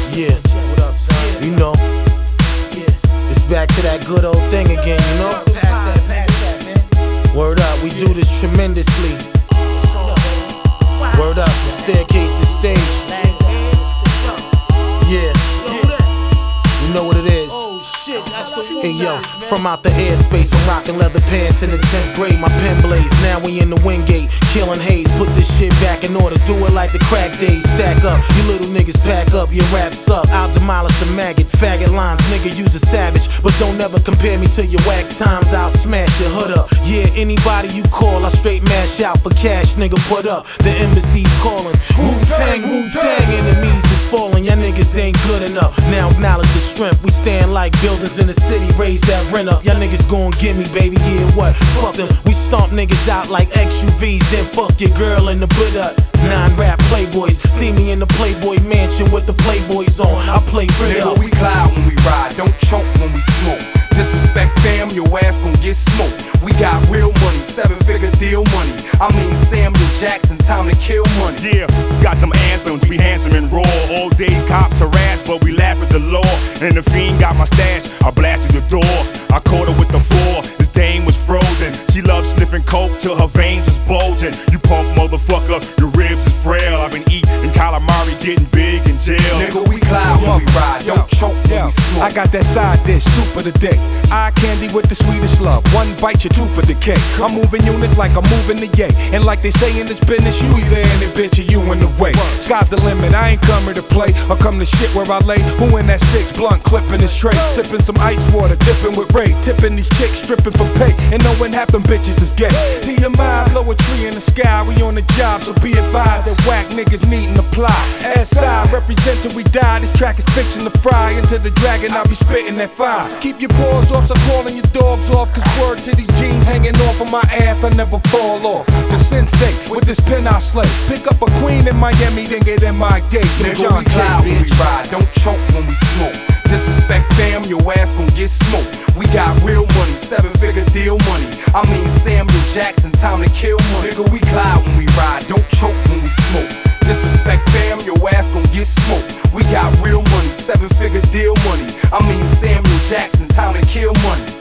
Yeah, what up, son? You know, it's back to that good old thing again, you know? Pass that, man. Word up, we do this tremendously. Word up, from staircase to stage. Yeah, you know what it is. Hey yo, from out the airspace, from rocking leather pants in the 10th grade, my pen blades. Now we in the Wingate, killing haze. Put this shit back in order, do it like the crack days. Stack up, you little niggas pack up, your raps up. I'll demolish a maggot, faggot lines. Nigga, use a savage, but don't ever compare me to your whack times. I'll smash your hood up. Yeah, anybody you call, I straight mash out for cash. Nigga, put up, the embassy's calling. Wu-Tang, Wu-Tang, enemies is falling. Y'all niggas ain't good enough. Now acknowledge the strength. We stand like buildings in the city, raise that rent up. Y'all niggas gon' get me, baby, yeah, what? Fuck them. We stomp niggas out like XUVs, then fuck your girl in the Buddha. 9 rap playboys, see me in the Playboy mansion with the Playboys on. I play rid up. Nigga, we glide when we ride, don't choke when we smoke. Disrespect fam, your ass gon' get smoked. We got real money, 7-figure deal money. I mean Samuel Jackson, time to kill money. Yeah, got them anthems, we handsome and raw. All day cops harass, but we laugh at the law. And the fiend got my stash, I blasted the door. I caught her with the 4, this dame was frozen. She loved sniffing coke till her veins was bulging. You punk motherfucker, your ribs is frail. I've been eating calamari, getting big in jail. Nigga, we glide when we ride, don't choke when we smoke. I got that side dish, soup of the day. Eye candy with the sweetest love. One bite, your tooth for decay. I'm moving units like I'm moving the yay. And like they say in this business, you either in it, bitch, or you in the way. Sky's the limit, I ain't coming to play or come to shit where I lay. Who in that 6 blunt, clipping his tray, sipping some ice water, dipping with Ray, tipping these chicks, stripping for pay, and knowing half them bitches is gay. To your mind, blow a tree in the sky, we on the job, so be advised that whack niggas need and apply. SI represent till we die. This track is fiction to fry. Into the dragon, I'll be spitting that fire. Keep your paws off, so calling your dogs off. Cause word to these jeans hanging off of my ass, I never fall off. The sensei, with this pen I slay. Pick up a queen in Miami, then get in my gate. Nigga, we glide when we ride, don't choke when we smoke. Disrespect fam, your ass gon' get smoked. We got real money, 7-figure deal money. I mean Samuel Jackson, time to kill money. Nigga, we glide when we ride, don't choke when we smoke. Disrespect fam, your ass gon' get smoked. We got real money, 7-figure deal money. I mean Samuel Jackson, time to kill money.